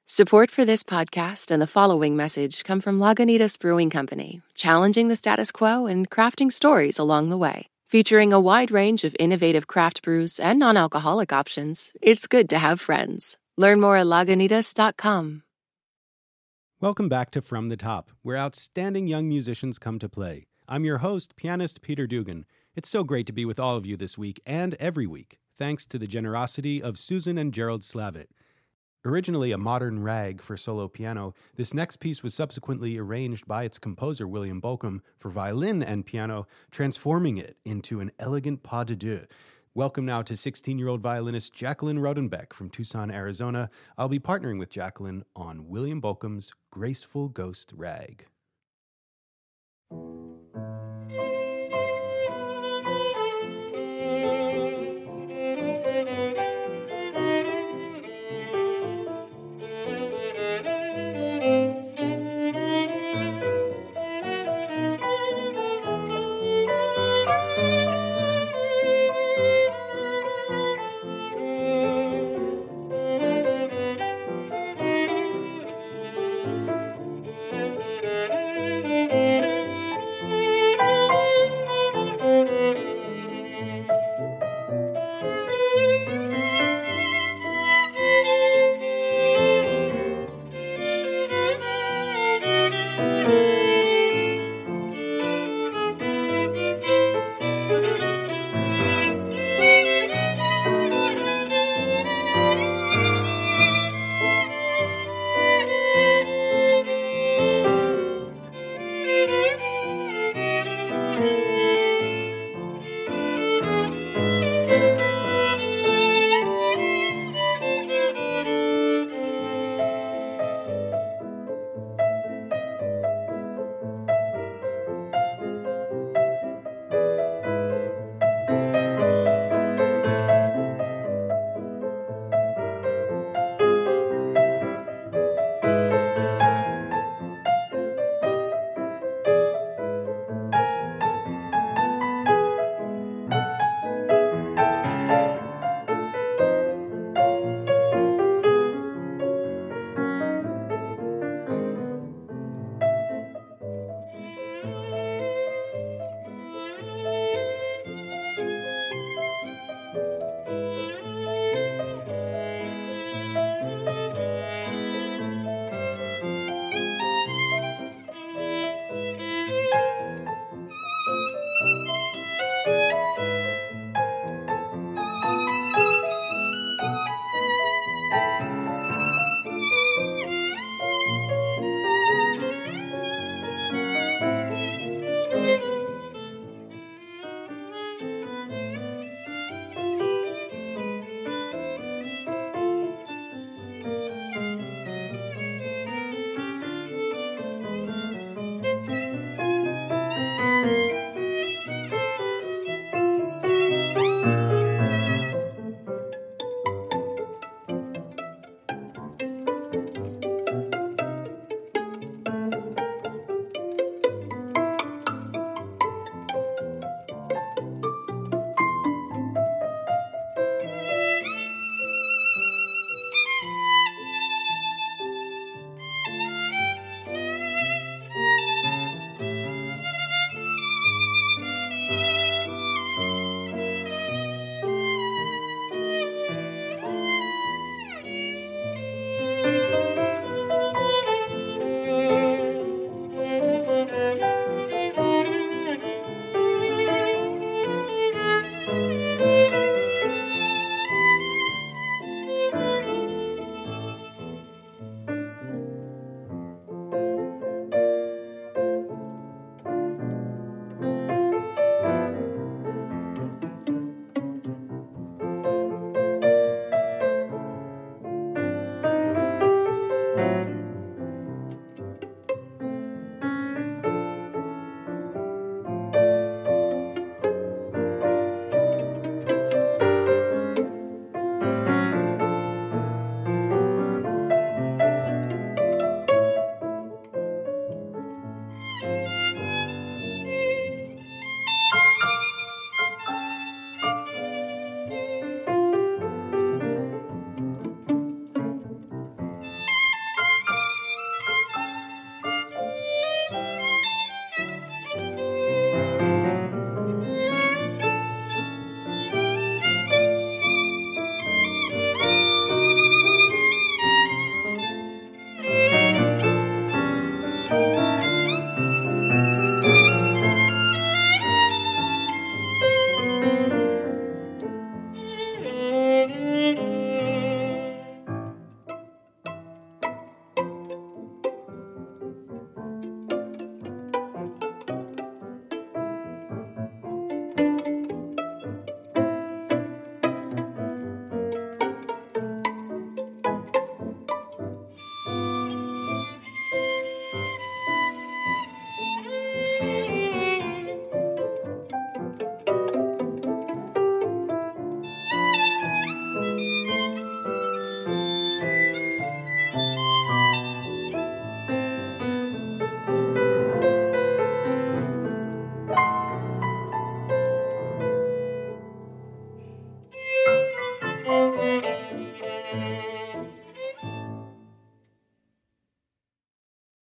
Support for this podcast and the following message come from Lagunitas Brewing Company, challenging the status quo and crafting stories along the way. Featuring a wide range of innovative craft brews and non-alcoholic options, it's good to have friends. Learn more at Lagunitas.com. Welcome back to From the Top, where outstanding young musicians come to play. I'm your host, pianist Peter Dugan. It's so great to be with all of you this week and every week, thanks to the generosity of Susan and Gerald Slavitt. Originally a modern rag for solo piano, this next piece was subsequently arranged by its composer William Bolcom for violin and piano, transforming it into an elegant pas de deux. Welcome now to 16-year-old violinist Jacqueline Rodenbeck from Tucson, Arizona. I'll be partnering with Jacqueline on William Bolcom's Graceful Ghost Rag.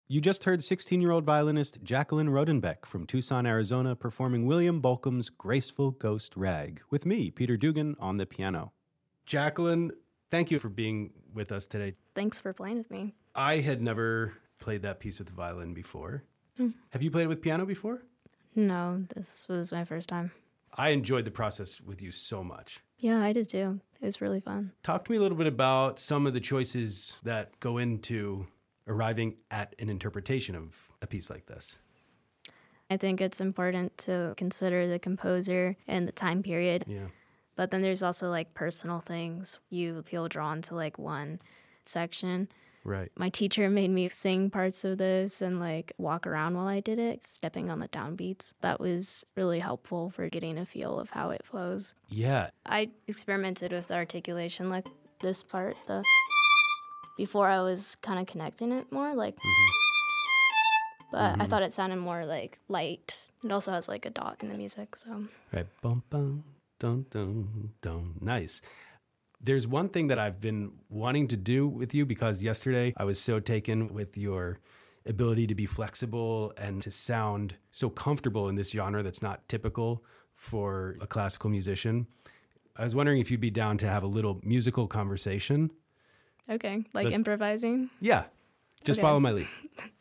You just heard 16-year-old violinist Jacqueline Rodenbeck from Tucson, Arizona, performing William Bolcom's Graceful Ghost Rag with me, Peter Dugan, on the piano. Jacqueline, thank you for being with us today. Thanks for playing with me. I had never played that piece with the violin before. Have you played it with piano before? No, this was my first time. I enjoyed the process with you so much. Yeah, I did too. It was really fun. Talk to me a little bit about some of the choices that go into arriving at an interpretation of a piece like this. I think it's important to consider the composer and the time period. Yeah. But then there's also like personal things. You feel drawn to like one section. Right. My teacher made me sing parts of this and like walk around while I did it, stepping on the downbeats. That was really helpful for getting a feel of how it flows. Yeah. I experimented with the articulation, like this part, before I was kind of connecting it more, like, but I thought it sounded more like light. It also has like a dot in the music, so. Right. Bum, bum, dun, dun, dun. Nice. There's one thing that I've been wanting to do with you because yesterday I was so taken with your ability to be flexible and to sound so comfortable in this genre that's not typical for a classical musician. I was wondering if you'd be down to have a little musical conversation. Okay, like improvising? Yeah, just follow my lead.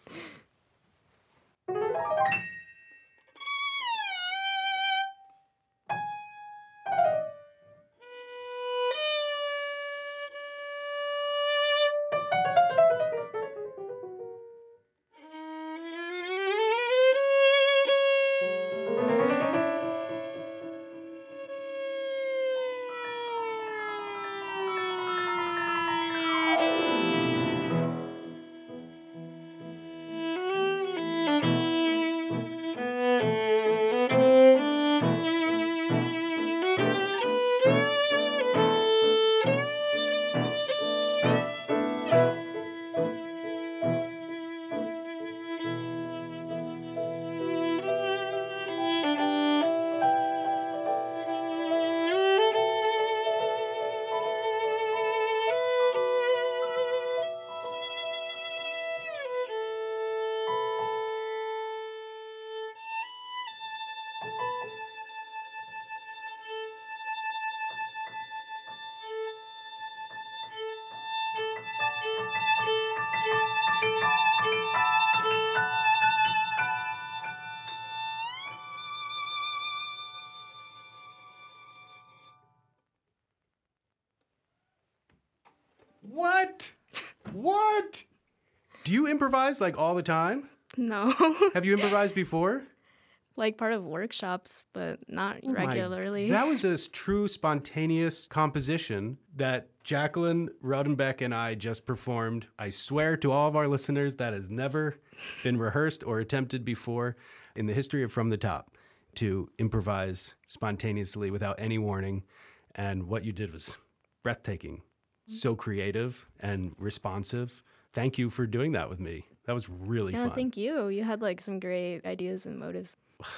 What? Do you improvise like all the time? No. Have you improvised before? Like part of workshops, but not regularly. That was this true spontaneous composition that Jacqueline Rodenbeck and I just performed. I swear to all of our listeners that has never been rehearsed or attempted before in the history of From the Top to improvise spontaneously without any warning. And what you did was breathtaking, so creative and responsive. Thank you for doing that with me. That was really fun. Thank you. You had like some great ideas and motives.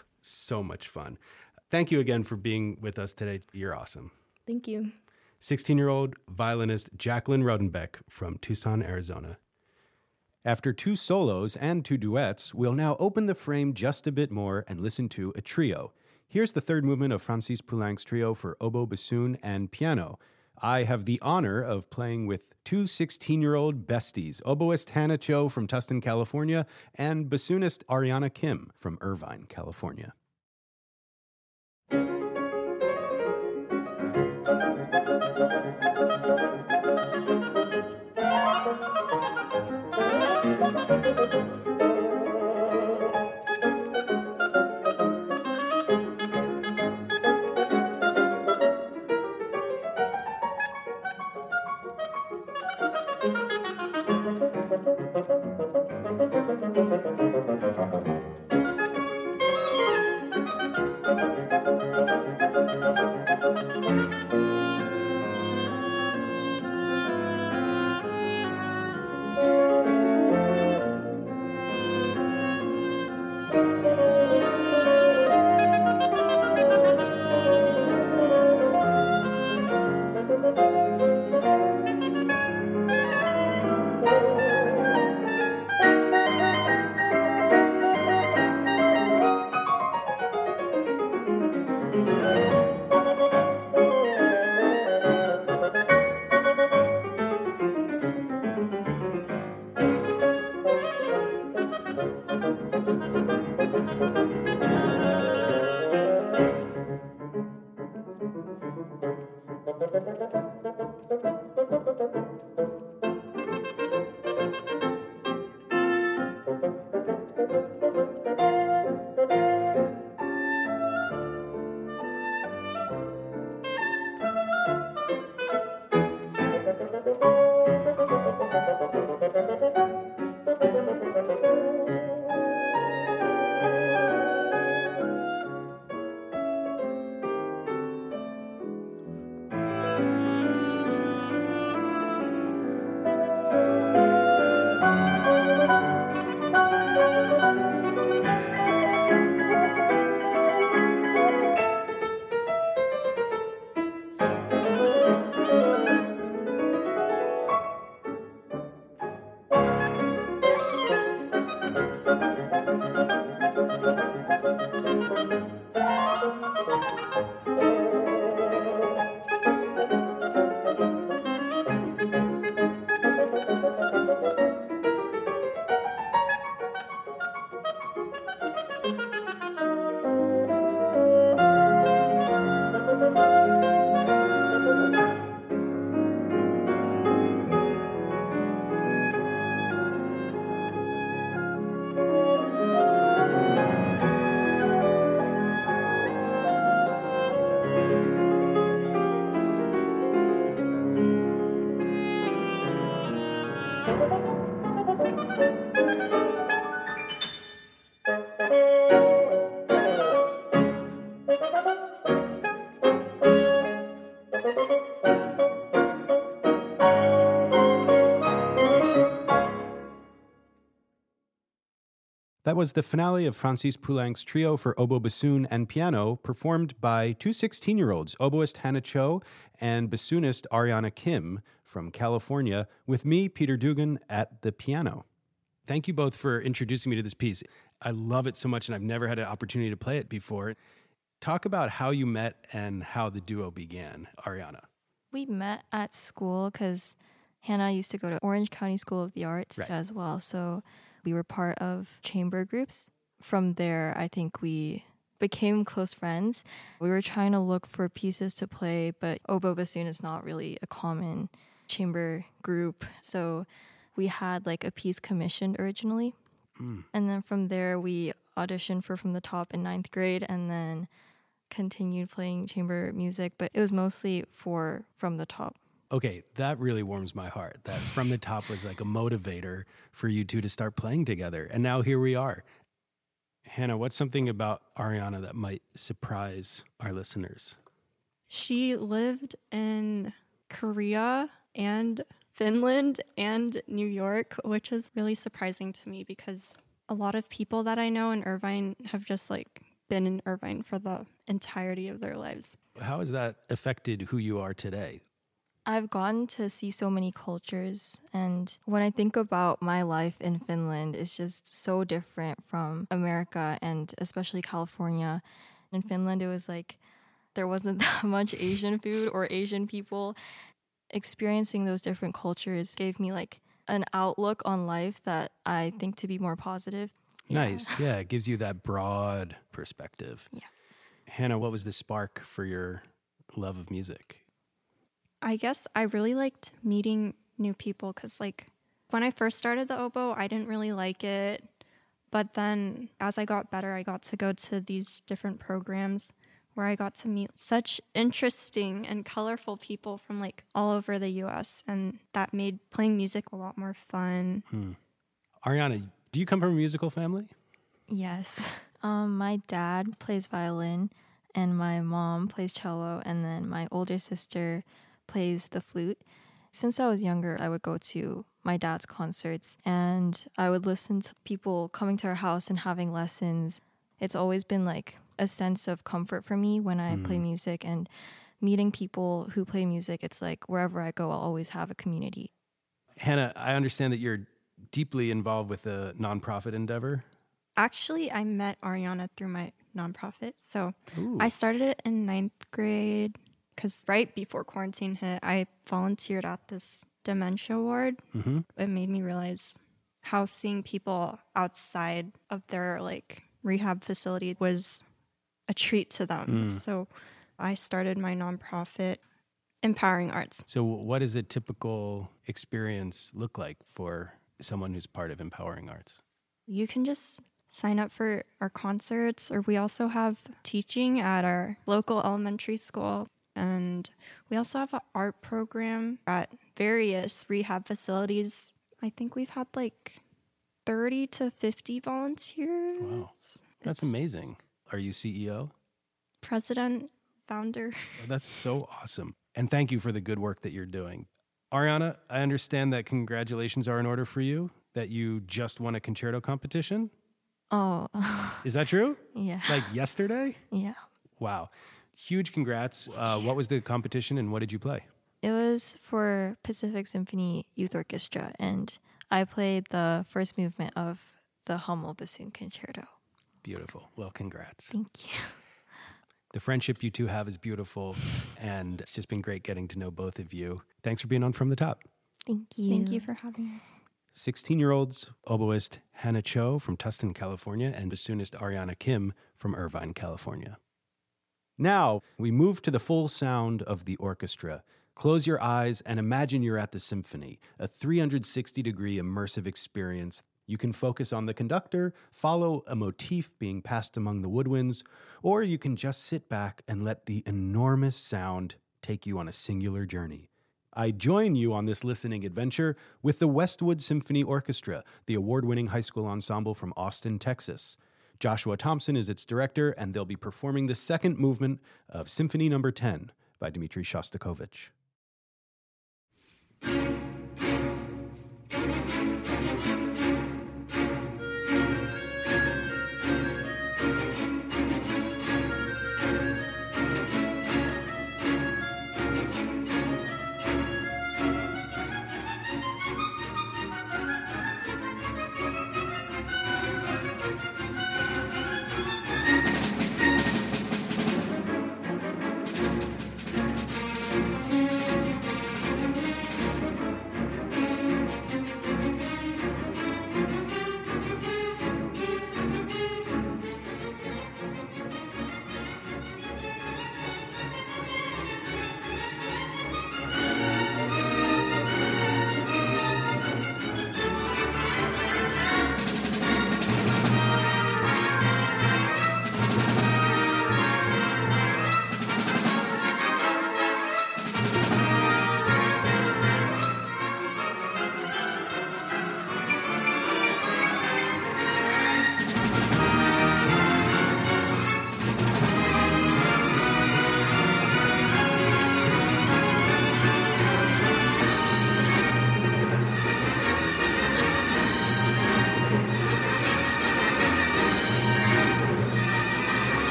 So much fun. Thank you again for being with us today. You're awesome. Thank you. 16-year-old violinist Jacqueline Rodenbeck from Tucson, Arizona. After 2 solos and 2 duets, we'll now open the frame just a bit more and listen to a trio. Here's the 3rd movement of Francis Poulenc's trio for oboe, bassoon, and piano. I have the honor of playing with 2 16-year-old besties, oboist Hannah Cho from Tustin, California, and bassoonist Ariana Kim from Irvine, California. That was the finale of Francis Poulenc's trio for oboe, bassoon, and piano, performed by two 16-year-olds, oboist Hannah Cho and bassoonist Ariana Kim from California, with me, Peter Dugan, at the piano. Thank you both for introducing me to this piece. I love it so much, and I've never had an opportunity to play it before. Talk about how you met and how the duo began, Ariana. We met at school because Hannah used to go to Orange County School of the Arts as well, so we were part of chamber groups. From there, I think we became close friends. We were trying to look for pieces to play, but oboe bassoon is not really a common chamber group. So we had like a piece commissioned originally. And then from there, we auditioned for From the Top in 9th grade and then continued playing chamber music, but it was mostly for From the Top. Okay, that really warms my heart. That From the Top was like a motivator for you two to start playing together. And now here we are. Hannah, what's something about Ariana that might surprise our listeners? She lived in Korea and Finland and New York, which is really surprising to me because a lot of people that I know in Irvine have just like been in Irvine for the entirety of their lives. How has that affected who you are today? I've gotten to see so many cultures, and when I think about my life in Finland, it's just so different from America and especially California. In Finland, it was like there wasn't that much Asian food or Asian people. Experiencing those different cultures gave me like an outlook on life that I think to be more positive. Nice. Yeah, it gives you that broad perspective. Yeah. Hannah, what was the spark for your love of music? I guess I really liked meeting new people because, like, when I first started the oboe, I didn't really like it. But then as I got better, I got to go to these different programs where I got to meet such interesting and colorful people from, like, all over the U.S. And that made playing music a lot more fun. Ariana, do you come from a musical family? Yes. My dad plays violin, and my mom plays cello, and then my older sister plays the flute. Since I was younger, I would go to my dad's concerts and I would listen to people coming to our house and having lessons. It's always been like a sense of comfort for me when I play music, and meeting people who play music, it's like wherever I go, I'll always have a community. Hannah, I understand that you're deeply involved with a nonprofit endeavor. Actually, I met Ariana through my nonprofit. So Ooh. I started it in 9th grade because right before quarantine hit, I volunteered at this dementia ward. It made me realize how seeing people outside of their like rehab facility was a treat to them. So I started my nonprofit, Empowering Arts. So what does a typical experience look like for someone who's part of Empowering Arts? You can just sign up for our concerts, or we also have teaching at our local elementary school. And we also have an art program at various rehab facilities. I think we've had like 30 to 50 volunteers. Wow. That's amazing. Are you CEO? President, founder. Oh, that's so awesome. And thank you for the good work that you're doing. Ariana, I understand that congratulations are in order for you, that you just won a concerto competition. Oh, Is that true? yeah. Like yesterday? Yeah. Wow. Huge congrats. What was the competition and what did you play? It was for Pacific Symphony Youth Orchestra, and I played the first movement of the Hummel Bassoon Concerto. Beautiful. Well, congrats. Thank you. The friendship you two have is beautiful, and it's just been great getting to know both of you. Thanks for being on From the Top. Thank you. Thank you for having us. 16-year-olds, oboist Hannah Cho from Tustin, California, and bassoonist Ariana Kim from Irvine, California. Now, we move to the full sound of the orchestra. Close your eyes and imagine you're at the symphony, a 360-degree immersive experience. You can focus on the conductor, follow a motif being passed among the woodwinds, or you can just sit back and let the enormous sound take you on a singular journey. I join you on this listening adventure with the Westwood Symphony Orchestra, the award-winning high school ensemble from Austin, Texas. Joshua Thompson is its director, and they'll be performing the second movement of Symphony No. 10 by Dmitri Shostakovich.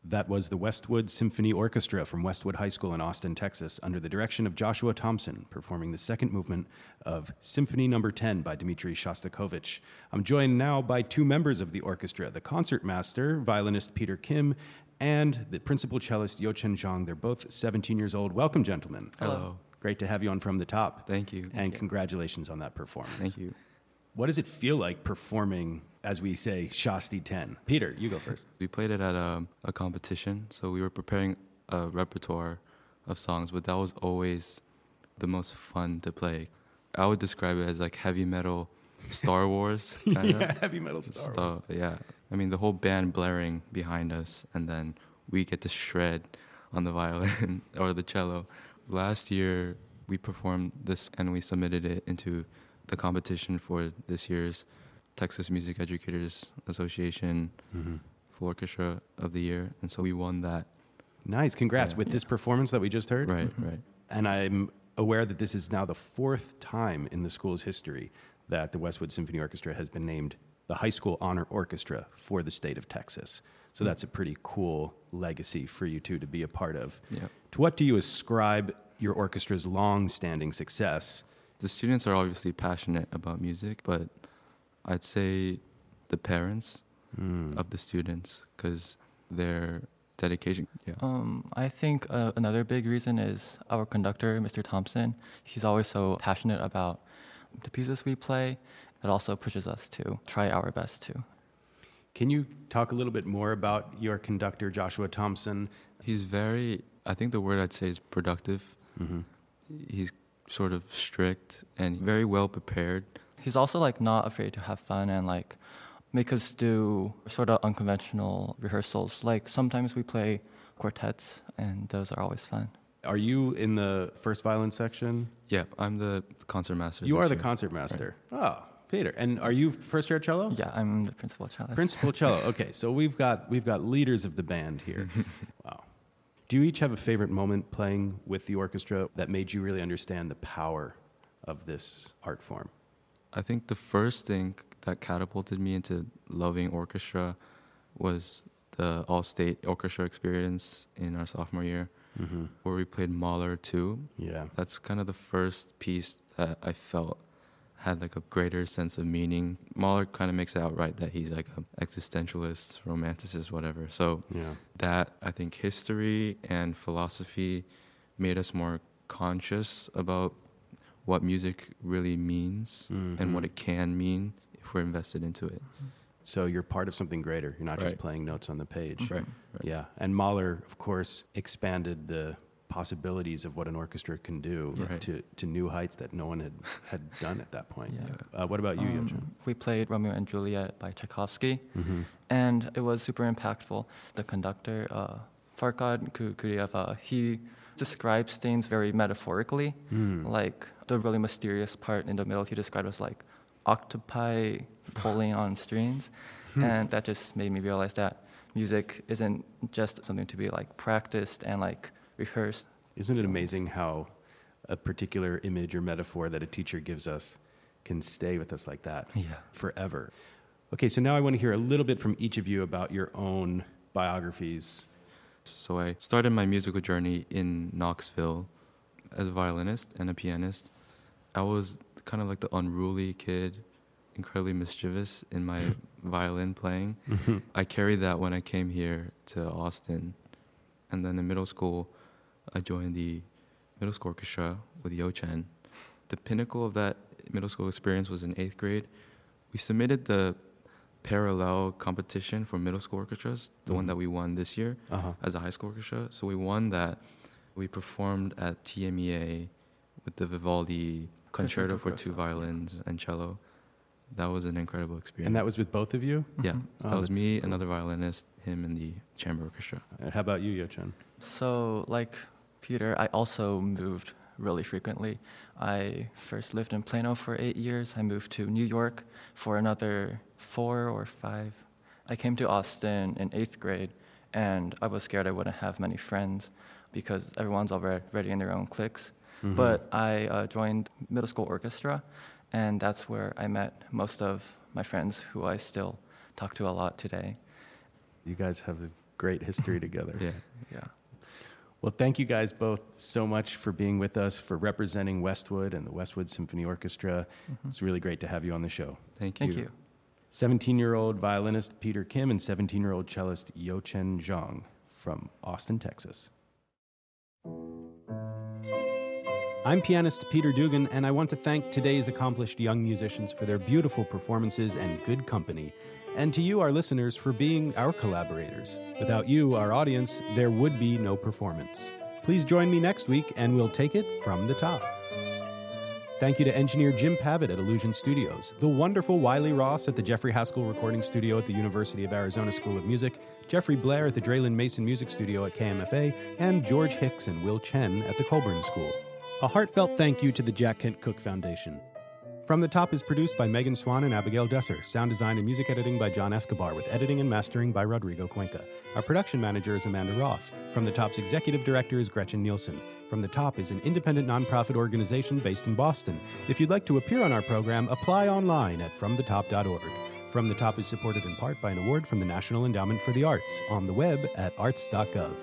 That was the Westwood Symphony Orchestra from Westwood High School in Austin, Texas, under the direction of Joshua Thompson, performing the second movement of Symphony No. 10 by Dmitri Shostakovich. I'm joined now by two members of the orchestra, the concertmaster, violinist Peter Kim, and the principal cellist Yo-Chen Zhang. They're both 17 years old. Welcome, gentlemen. Hello. Great to have you on From the Top. Thank you. And congratulations on that performance. Thank you. What does it feel like performing, as we say, Shosti 10? Peter, you go first. We played it at a competition, so we were preparing a repertoire of songs, but that was always the most fun to play. I would describe it as like heavy metal Star Wars. Yeah, heavy metal Star Wars. Yeah. I mean, the whole band blaring behind us, and then we get to shred on the violin or the cello. Last year, we performed this and we submitted it into the competition for this year's Texas Music Educators Association Full Orchestra of the Year, and so we won that. Nice, congrats. With this performance that we just heard? Right. And I'm aware that this is now the fourth time in the school's history that the Westwood Symphony Orchestra has been named the High School Honor Orchestra for the state of Texas. So that's a pretty cool legacy for you two to be a part of. Yep. To what do you ascribe your orchestra's long-standing success? The students are obviously passionate about music, but I'd say the parents of the students, because their dedication. Yeah. I think another big reason is our conductor, Mr. Thompson. He's always so passionate about the pieces we play. It also pushes us to try our best too. Can you talk a little bit more about your conductor, Joshua Thompson? He's I think the word I'd say is productive. He's sort of strict and very well prepared. He's also like not afraid to have fun and like make us do sort of unconventional rehearsals. Like sometimes we play quartets and those are always fun. Are you in the first violin section? Yeah, I'm the concertmaster. You are the concertmaster. Right. Oh, Peter. And are you first year cello? Yeah, I'm the principal cellist. Principal cello. Okay, so we've got leaders of the band here. Wow. Do you each have a favorite moment playing with the orchestra that made you really understand the power of this art form? I think the first thing that catapulted me into loving orchestra was the all-state orchestra experience in our sophomore year, where we played Mahler 2. Yeah. That's kind of the first piece that I felt had like a greater sense of meaning. Mahler kind of makes it out right that he's like an existentialist, romanticist, whatever. So that, I think, history and philosophy made us more conscious about what music really means and what it can mean if we're invested into it. So you're part of something greater. You're not just playing notes on the page. Right. Yeah. And Mahler, of course, expanded the possibilities of what an orchestra can do to new heights that no one had done at that point. Yeah. What about you, Yo-Chen? We played Romeo and Juliet by Tchaikovsky, and it was super impactful. The conductor, Farkad Kuriev, he describes things very metaphorically. Like the really mysterious part in the middle, he described as like octopi pulling on strings, and that just made me realize that music isn't just something to be like practiced and like rehearsed. Isn't it amazing how a particular image or metaphor that a teacher gives us can stay with us like that forever? Okay, so now I want to hear a little bit from each of you about your own biographies. So I started my musical journey in Knoxville as a violinist and a pianist. I was kind of like the unruly kid, incredibly mischievous in my violin playing. I carried that when I came here to Austin. And then in middle school, I joined the middle school orchestra with Yo-Chen. The pinnacle of that middle school experience was in 8th grade. We submitted the parallel competition for middle school orchestras, the one that we won this year as a high school orchestra. So we won that. We performed at TMEA with the Vivaldi Concerto for 2 violins and cello. That was an incredible experience. And that was with both of you? Yeah. So that was me, another violinist, him, and the chamber orchestra. How about you, Yo-Chen? So, like Peter, I also moved really frequently. I first lived in Plano for 8 years. I moved to New York for another 4 or 5. I came to Austin in 8th grade, and I was scared I wouldn't have many friends because everyone's already in their own cliques. But I joined middle school orchestra, and that's where I met most of my friends who I still talk to a lot today. You guys have great history together. Yeah. Well, thank you guys both so much for being with us, for representing Westwood and the Westwood Symphony Orchestra. It's really great to have you on the show. Thank you. Thank you. 17-year-old violinist Peter Kim and 17-year-old cellist Yo-Chen Zhang from Austin, Texas. I'm pianist Peter Dugan, and I want to thank today's accomplished young musicians for their beautiful performances and good company, and to you, our listeners, for being our collaborators. Without you, our audience, there would be no performance. Please join me next week, and we'll take it from the top. Thank you to engineer Jim Pavitt at Illusion Studios, the wonderful Wiley Ross at the Jeffrey Haskell Recording Studio at the University of Arizona School of Music, Jeffrey Blair at the Draylen Mason Music Studio at KMFA, and George Hicks and Will Chen at the Colburn School. A heartfelt thank you to the Jack Kent Cooke Foundation. From the Top is produced by Megan Swan and Abigail Dusser. Sound design and music editing by John Escobar, with editing and mastering by Rodrigo Cuenca. Our production manager is Amanda Roth. From the Top's executive director is Gretchen Nielsen. From the Top is an independent nonprofit organization based in Boston. If you'd like to appear on our program, apply online at fromthetop.org. From the Top is supported in part by an award from the National Endowment for the Arts, on the web at arts.gov.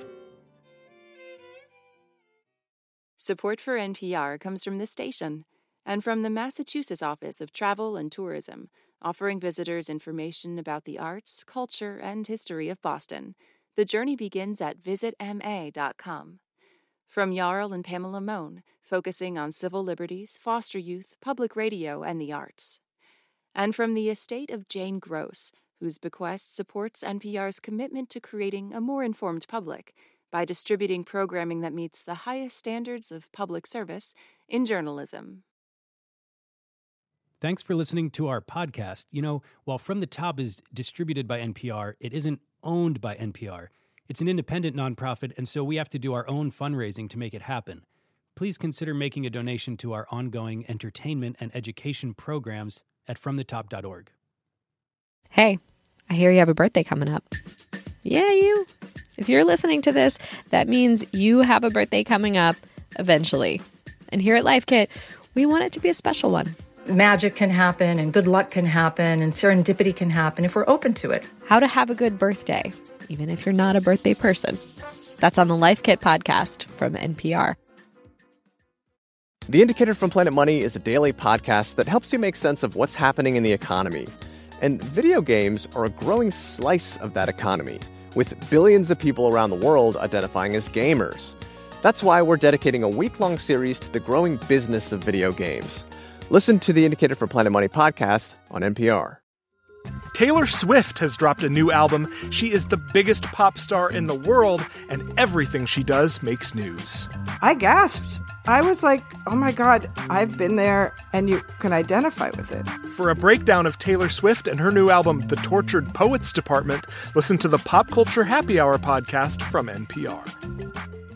Support for NPR comes from this station and from the Massachusetts Office of Travel and Tourism, offering visitors information about the arts, culture, and history of Boston. The journey begins at visitma.com. From Jarl and Pamela Mohn, focusing on civil liberties, foster youth, public radio, and the arts. And from the estate of Jane Gross, whose bequest supports NPR's commitment to creating a more informed public by distributing programming that meets the highest standards of public service in journalism. Thanks for listening to our podcast. You know, while From the Top is distributed by NPR, it isn't owned by NPR. It's an independent nonprofit, and so we have to do our own fundraising to make it happen. Please consider making a donation to our ongoing entertainment and education programs at fromthetop.org. Hey, I hear you have a birthday coming up. Yeah, you. If you're listening to this, that means you have a birthday coming up eventually. And here at Life Kit, we want it to be a special one. Magic can happen and good luck can happen and serendipity can happen if we're open to it. How to have a good birthday, even if you're not a birthday person. That's on the Life Kit podcast from NPR. The Indicator from Planet Money is a daily podcast that helps you make sense of what's happening in the economy. And video games are a growing slice of that economy, with billions of people around the world identifying as gamers. That's why we're dedicating a week-long series to the growing business of video games. Listen to the Indicator from Planet Money podcast on NPR. Taylor Swift has dropped a new album. She is the biggest pop star in the world, and everything she does makes news. I gasped. I was like, oh my God, I've been there, and you can identify with it. For a breakdown of Taylor Swift and her new album, The Tortured Poets Department, listen to the Pop Culture Happy Hour podcast from NPR.